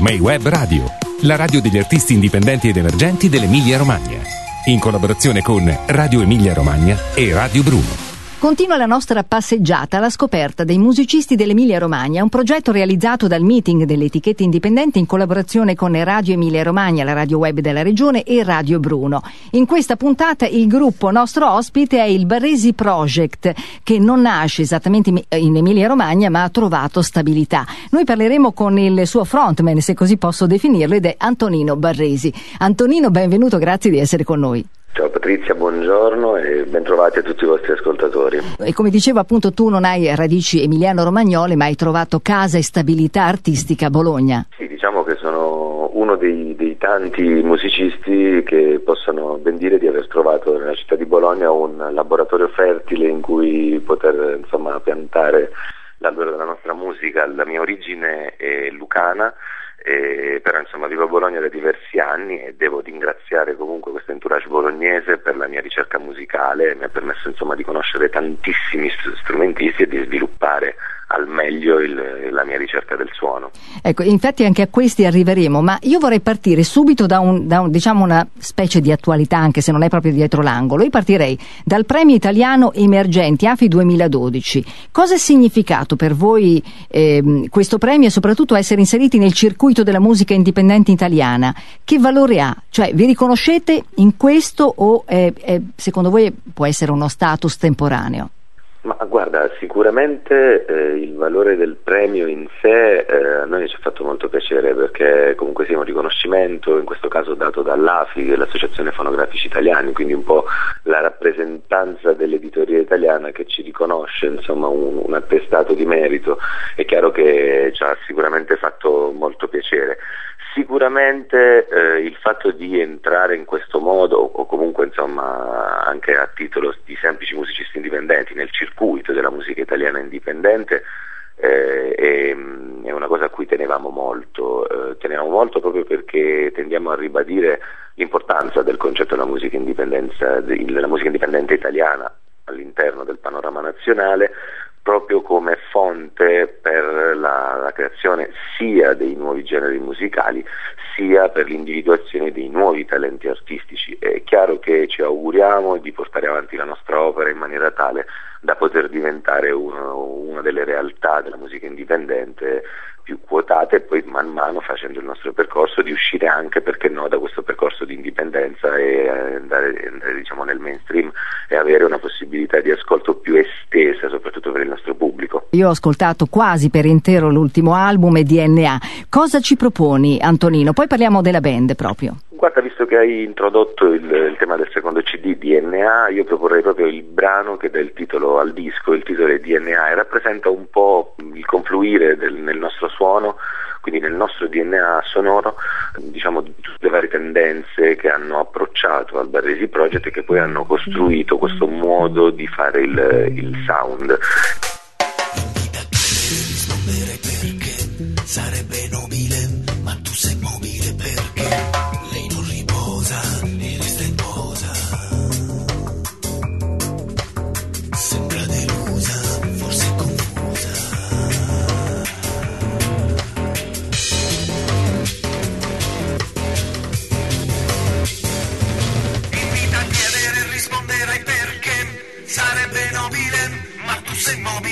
May Web Radio, la radio degli artisti indipendenti ed emergenti dell'Emilia Romagna, in collaborazione con Radio Emilia Romagna e Radio Bruno. Continua la nostra passeggiata alla scoperta dei musicisti dell'Emilia Romagna, un progetto realizzato dal meeting delle etichette indipendenti in collaborazione con Radio Emilia Romagna, la radio web della regione, e Radio Bruno. In questa puntata il gruppo nostro ospite è il Barresi Project, che non nasce esattamente in Emilia Romagna ma ha trovato stabilità. Noi parleremo con il suo frontman, se così posso definirlo, ed è Antonino Barresi. Antonino, benvenuto, grazie di essere con noi. Ciao Patrizia, buongiorno e bentrovati a tutti i vostri ascoltatori. E come dicevo, appunto, tu non hai radici emiliano-romagnole ma hai trovato casa e stabilità artistica a Bologna. Sì, diciamo che sono uno dei tanti musicisti che possono ben dire di aver trovato nella città di Bologna un laboratorio fertile in cui poter piantare l'albero della nostra musica. La mia origine è lucana, però vivo a Bologna da diversi anni e devo ringraziare comunque questo entourage bolognese per la mia ricerca musicale. Mi ha permesso di conoscere tantissimi strumentisti e di sviluppare al meglio la mia ricerca del suono. Ecco, infatti anche a questi arriveremo, ma io vorrei partire subito da una specie di attualità, anche se non è proprio dietro l'angolo. Io partirei dal Premio Italiano Emergenti AFI 2012. Cosa ha significato per voi questo premio e soprattutto essere inseriti nel circuito della musica indipendente italiana? Che valore ha? Cioè, vi riconoscete in questo o secondo voi può essere uno status temporaneo? Ma guarda, sicuramente il valore del premio in sé a noi ci ha fatto molto piacere, perché comunque sia un riconoscimento, in questo caso dato dall'AFI, che è l'Associazione Fonografici Italiani, quindi un po' la rappresentanza dell'editoria italiana che ci riconosce un attestato di merito. È chiaro che ci ha sicuramente fatto molto piacere. Sicuramente il fatto di entrare in questo modo, o comunque anche a titolo di semplici musicisti indipendenti, nel circuito della musica italiana indipendente, è una cosa a cui tenevamo molto proprio perché tendiamo a ribadire l'importanza del concetto della musica indipendente italiana all'interno del panorama nazionale, proprio come fonte per la creazione sia dei nuovi generi musicali sia per l'individuazione dei nuovi talenti artistici. È chiaro che ci auguriamo di portare avanti la nostra opera in maniera tale da poter diventare una delle realtà della musica indipendente più quotate, e poi man mano, facendo il nostro percorso, di uscire anche, perché no, da questo percorso di indipendenza e andare nel mainstream e avere una possibilità di ascolto più estesa, soprattutto per il nostro pubblico. Io ho ascoltato quasi per intero l'ultimo album e DNA. Cosa ci proponi, Antonino? Poi parliamo della band proprio. Guarda, visto che hai introdotto il tema del secondo CD, DNA, io proporrei proprio il brano che dà il titolo al disco. Il titolo è DNA e rappresenta un po' il confluire nel nostro suono, quindi nel nostro DNA sonoro, tutte le varie tendenze che hanno approcciato al Barresi Project e che poi hanno costruito questo modo di fare il sound. Sarebbe nobile, ma tu sei mobile perché lei non riposa e resta in posa. Sembra delusa, forse confusa. Invita a chiedere e risponderai perché sarebbe nobile, ma tu sei mobile.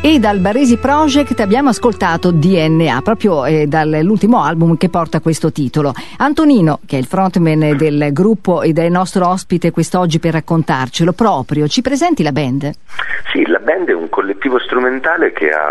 E dal Barresi Project abbiamo ascoltato DNA, proprio dall'ultimo album che porta questo titolo. Antonino, che è il frontman del gruppo ed è il nostro ospite quest'oggi per raccontarcelo proprio, ci presenti la band? Sì, la band è un collettivo strumentale che ha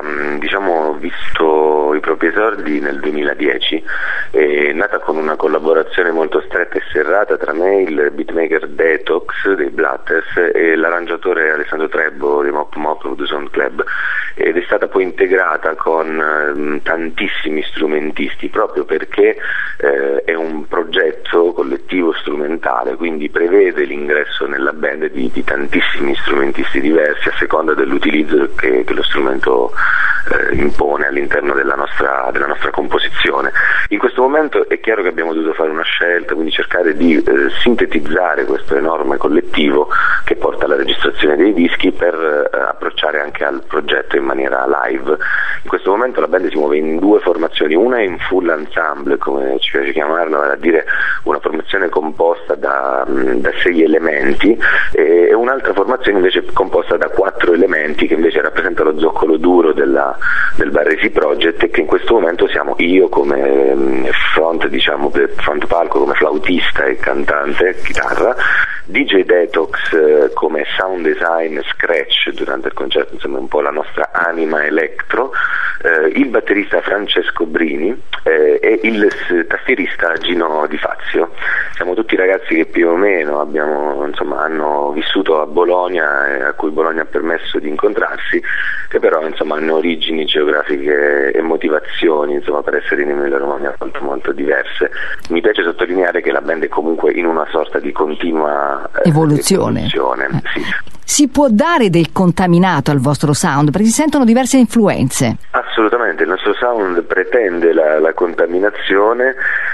visto i propri esordi nel 2010, è nata con una collaborazione molto stretta e serrata tra me, il beatmaker Detox dei Blatters e l'arrangiatore Alessandro Trebbo dei Mop Mop The Sound Club, ed è stata poi integrata con tantissimi strumentisti proprio perché è un progetto collettivo strumentale, quindi prevede l'ingresso nella band di tantissimi strumentisti diversi a seconda dell'utilizzo che lo strumento impone all'interno della nostra composizione. In questo momento è chiaro che abbiamo dovuto fare una scelta, quindi cercare di sintetizzare questo enorme collettivo che porta alla registrazione dei dischi per approcciare anche al progetto in maniera live. In questo momento la band si muove in due formazioni, una è in full ensemble, come ci piace chiamarla, vale a dire una formazione composta da 6 elementi, e un'altra formazione invece composta da 4 elementi che invece rappresenta lo zoccolo duro del Barresi Project, e che in questo momento siamo io come front palco, come flautista e cantante, chitarra, DJ Detox come sound design, scratch durante il concerto, insomma un po' la nostra anima electro, il batterista Francesco Brini e il tastierista Gino Di Fazio. Siamo tutti ragazzi che più o meno hanno vissuto a Bologna e a cui Bologna ha permesso di incontrarsi, che però hanno origini geografiche e motivazioni per essere in Emilia Romagna molto molto diverse. Mi piace sottolineare che la band è comunque in una sorta di continua evoluzione. Sì. Si può dare del contaminato al vostro sound, perché si sentono diverse influenze. Assolutamente, il nostro sound pretende la contaminazione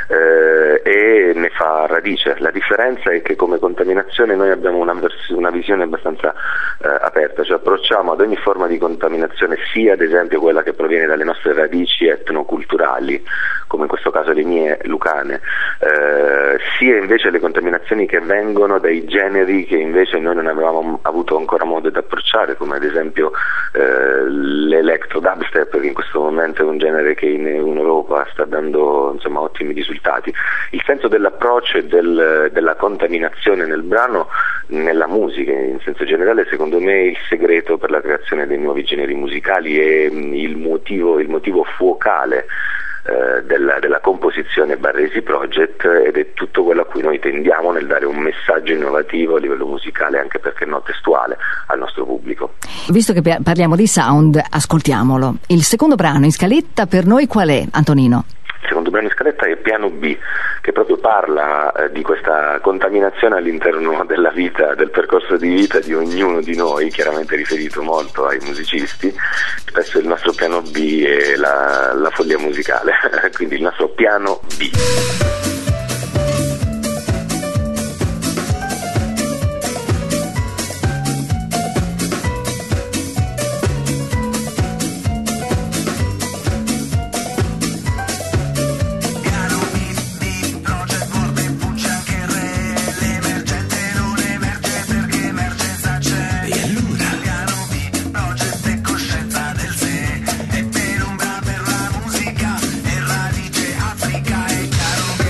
e ne fa radice. La differenza è che come contaminazione noi abbiamo una visione abbastanza aperta, cioè approcciamo ad ogni forma di contaminazione, sia ad esempio quella che proviene dalle nostre radici etnoculturali, come in questo caso le mie lucane, sia invece le contaminazioni che vengono dai generi che invece noi non avevamo avuto ancora modo di approcciare, come ad esempio l'electro dubstep, che in questo momento è un genere che in Europa sta dando ottimi risultati. Il senso dell'approccio e della contaminazione nel brano, nella musica in senso generale, secondo me è il segreto per la creazione dei nuovi generi musicali e il motivo fuocale della composizione Barresi Project, ed è tutto quello a cui noi tendiamo nel dare un messaggio innovativo a livello musicale, anche perché no testuale, al nostro pubblico. Visto che parliamo di sound, ascoltiamolo. Il secondo brano in scaletta per noi qual è, Antonino? Il secondo brano in scaletta è Piano B, che proprio parla di questa contaminazione all'interno della vita, del percorso di vita di ognuno di noi, chiaramente riferito molto ai musicisti. Spesso il nostro piano B è la follia musicale, quindi il nostro piano B. Africa è chiaro.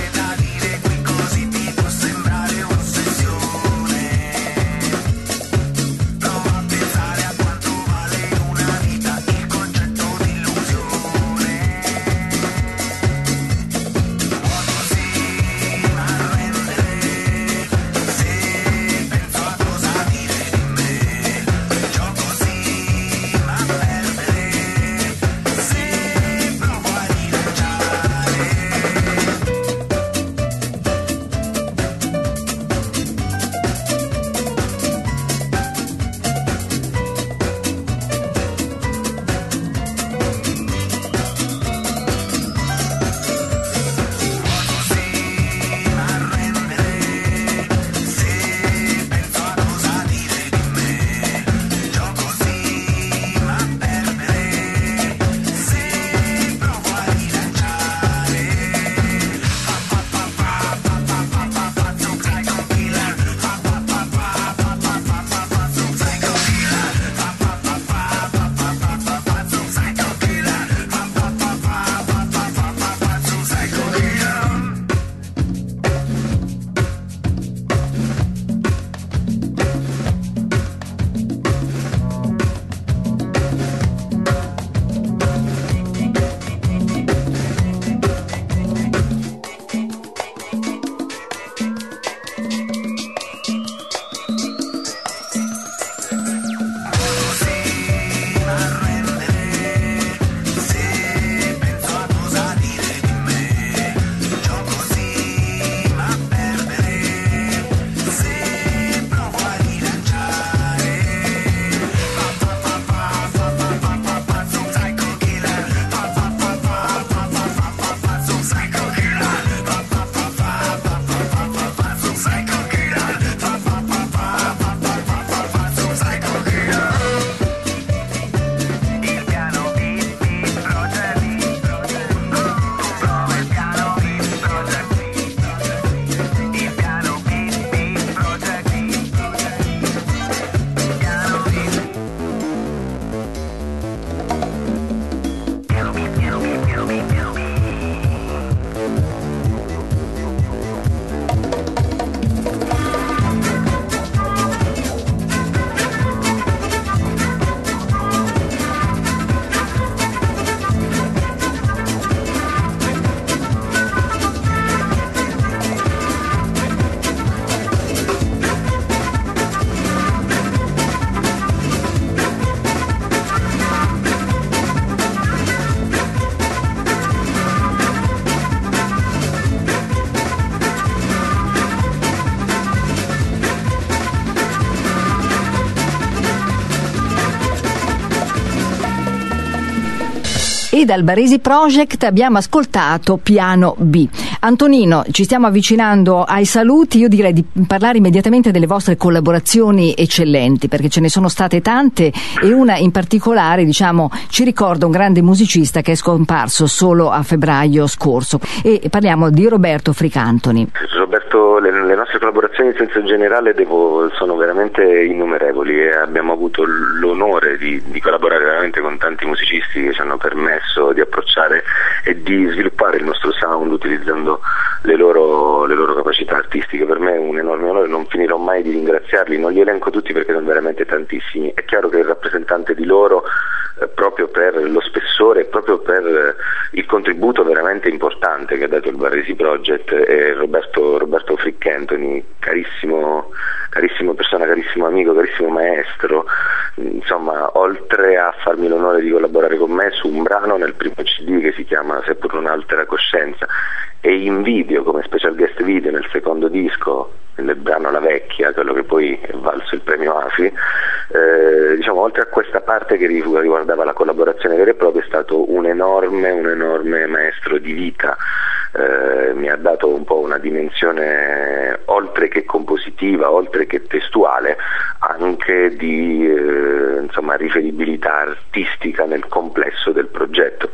e dal Baresi Project abbiamo ascoltato Piano B. Antonino, ci stiamo avvicinando ai saluti, io direi di parlare immediatamente delle vostre collaborazioni eccellenti, perché ce ne sono state tante e una in particolare, diciamo, ci ricorda un grande musicista che è scomparso solo a febbraio scorso, e parliamo di Roberto Fricantoni. Roberto, le nostre collaborazioni in senso generale sono veramente innumerevoli e abbiamo avuto l'onore di collaborare veramente con tanti musicisti che ci hanno permesso di approcciare e di sviluppare il nostro sound utilizzando le loro capacità artistiche. Per me è un enorme onore, non finirò mai di ringraziarli, non li elenco tutti perché sono veramente tantissimi. È chiaro che il rappresentante di loro, proprio per lo spessore, proprio per il contributo veramente importante che ha dato il Baresi Project, è Roberto Fricantoni, carissimo persona, carissimo amico, carissimo maestro. Insomma, oltre a farmi l'onore di collaborare con me su un brano nel primo CD che si chiama Seppur un'altra coscienza, e in video come special guest video nel secondo disco, nel brano La Vecchia, quello che poi è valso il premio AFI, diciamo, oltre a questa parte che riguardava la collaborazione vera e propria, è stato un enorme maestro di vita. Mi ha dato un po' una dimensione oltre che compositiva, oltre che testuale, anche di riferibilità artistica nel complesso del progetto.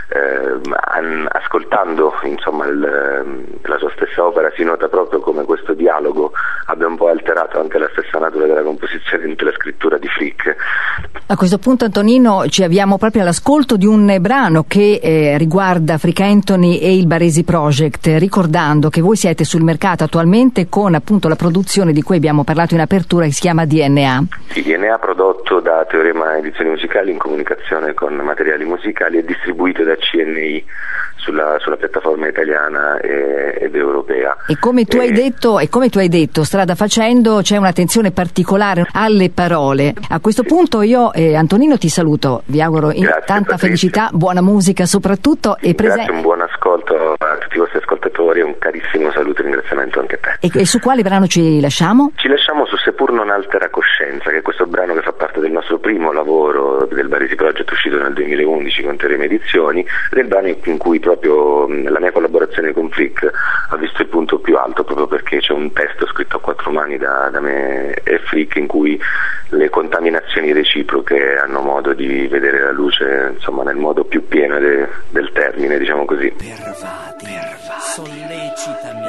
Ascoltando la sua stessa opera si nota proprio come questo dialogo abbia un po' alterato anche la stessa natura della composizione e della scrittura di Frick. A questo punto, Antonino, ci avviamo proprio all'ascolto di un brano che riguarda Fricantoni e il Baresi Project, ricordando che voi siete sul mercato attualmente con appunto la produzione di cui abbiamo parlato in apertura, che si chiama DNA. Sì, DNA, prodotto da Teorema Edizioni Musicali in comunicazione con materiali musicali e distribuito da CNI sulla piattaforma italiana ed europea. E come tu hai detto, strada facendo, c'è un'attenzione particolare alle parole. A questo punto io, Antonino, ti saluto, vi auguro tanta felicità, buona musica soprattutto, e grazie, un buon ascolto a tutti i vostri ascoltatori e un carissimo saluto e ringraziamento anche a te. E su quale brano ci lasciamo? Ci lasciamo su Seppur non altera coscienza, che è questo brano che fa parte del nostro primo lavoro del Baresi Project, uscito nel 2011 con Teorema Edizioni, ed è il brano in cui proprio la mia collaborazione con Frick ha visto il punto più alto, proprio perché c'è un testo scritto a quattro mani da me e Frick, in cui le contaminazioni reciproche hanno modo di vedere la luce, insomma, nel modo più pieno del termine, diciamo così. Pervadimi, sollecitami,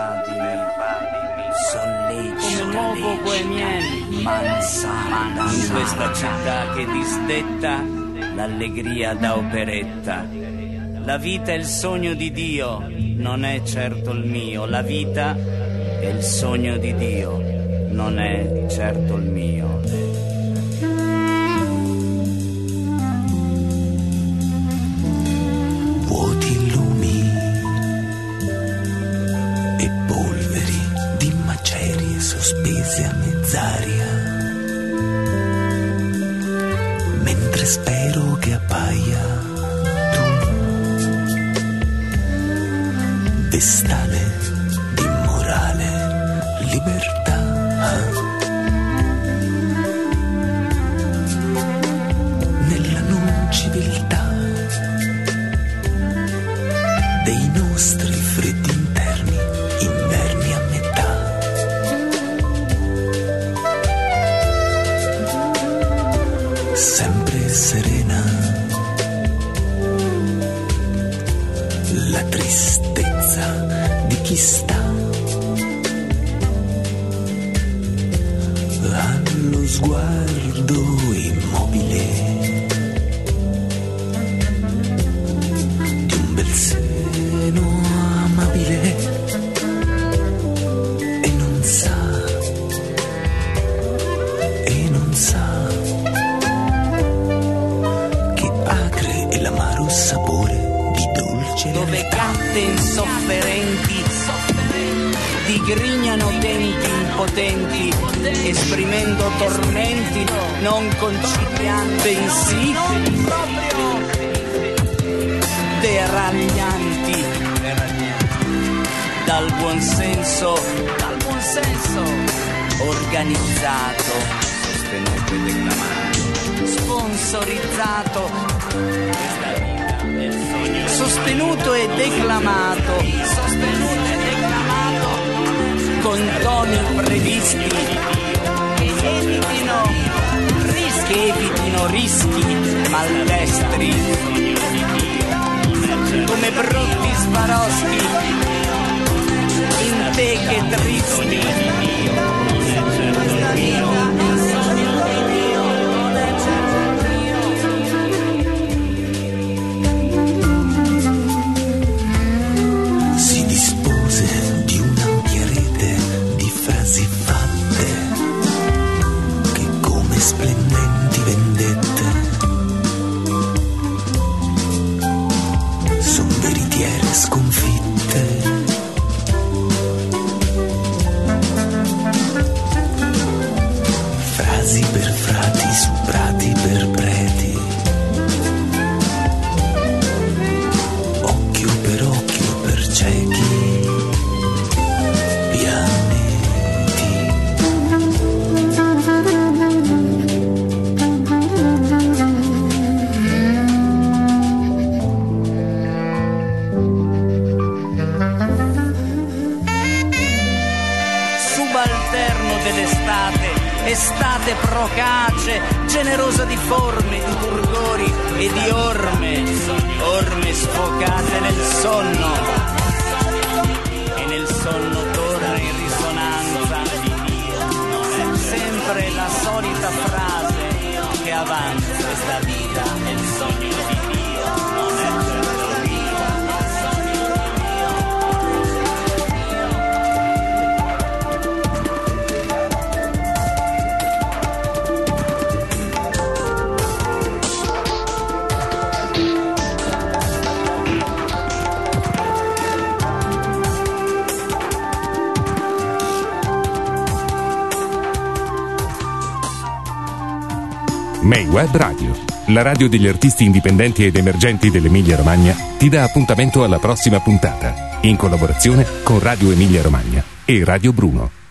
sollecitami, mansarda, in questa città che disdetta l'allegria da operetta. La vita è il sogno di Dio, non è certo il mio. La vita è il sogno di Dio, non è certo il mio. Vuoti lumi e polveri di macerie sospese a mezz'aria, mentre spero che appaia vestale di morale, libertà. Nella non civiltà dei nostri freddi interni, inverni a metà. Sempre serena la tristezza di chi sta allo sguardo immobile di un bel seno amabile, e non sa che acre e l'amaro sapore di dolce dove realtà. gatte insofferenti digrignano denti impotenti, esprimendo tormenti non concilianti, bensì deraglianti dal buon senso organizzato, sostenuto e declamato, sponsorizzato. Questa vita sostenuto e declamato con toni previsti che evitino rischi maldestri come brutti sbaroschi in teche tristi. Si dispose di un'ampia rete di frasi fatte che come splendenti vendette son veritiere sconfitte. Frasi per frati su prati per preti, occhio per occhio per ciechi pianeti. Subalterno dell'estate, estate procace, generosa di forme, di turgori e di orme sfocate nel sonno, e nel sonno torna in risonanza sempre la solita frase che avanza questa vita è il sogno di Dio, non è certo mio. May Web Radio, la radio degli artisti indipendenti ed emergenti dell'Emilia Romagna, ti dà appuntamento alla prossima puntata, in collaborazione con Radio Emilia Romagna e Radio Bruno.